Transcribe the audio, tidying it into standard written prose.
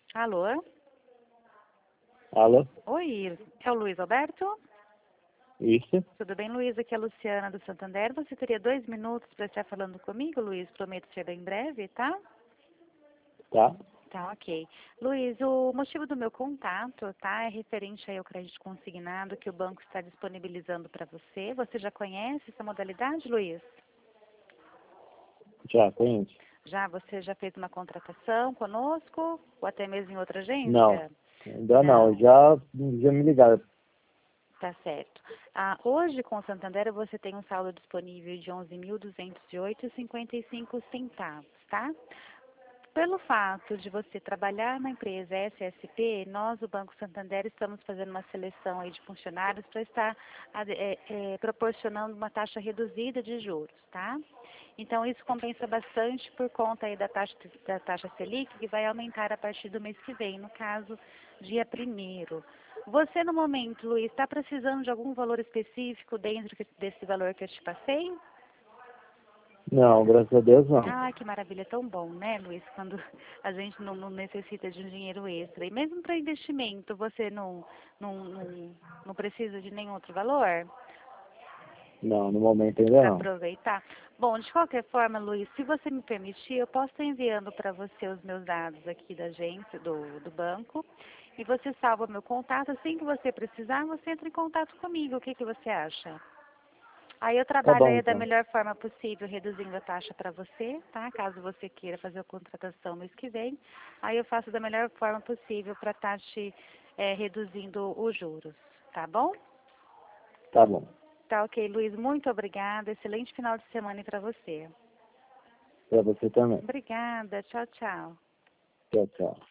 Alô? Alô? Oi, é o Luiz Alberto? Isso? Tudo bem, Luiz? Aqui é a Luciana do Santander. Você teria 2 minutos para estar falando comigo, Luiz? Prometo ser bem breve, tá? Tá? Tá, ok. Luiz, o motivo do meu contato, tá, é referente aí ao crédito consignado que o banco está disponibilizando para você. Você já conhece essa modalidade, Luiz? Já, conheço. Você já fez uma contratação conosco ou até mesmo em outra Não, agência? ainda não. Não. Já me ligaram. Tá certo. Hoje, com o Santander, você tem um saldo disponível de 11.208,55 centavos, tá? Pelo fato de você trabalhar na empresa SSP, nós, o Banco Santander, estamos fazendo uma seleção aí de funcionários para estar proporcionando uma taxa reduzida de juros, tá? Então, isso compensa bastante por conta aí da taxa Selic, que vai aumentar a partir do mês que vem, no caso, dia 1º. Você, no momento, Luiz, está precisando de algum valor específico dentro desse valor que eu te passei? Não, graças a Deus não. Ah, que maravilha, tão bom, né, Luiz, quando a gente não necessita de um dinheiro extra. E mesmo para investimento, você não precisa de nenhum outro valor Não, no momento ainda para não. aproveitar? Bom, de qualquer forma, Luiz, se você me permitir, eu posso estar enviando para você os meus dados aqui da agência, do banco, e você salva meu contato. Assim que você precisar, você entra em contato comigo. O que que você acha? Aí eu Tá trabalho bom, aí da então. melhor forma possível, reduzindo a taxa para você, tá? Caso você queira fazer a contratação mês que vem, aí eu faço da melhor forma possível para estar te reduzindo os juros, tá bom? Tá bom. Tá ok, Luiz, muito obrigada. Excelente final de semana para você. Pra você também. Obrigada, tchau, tchau. Tchau, tchau.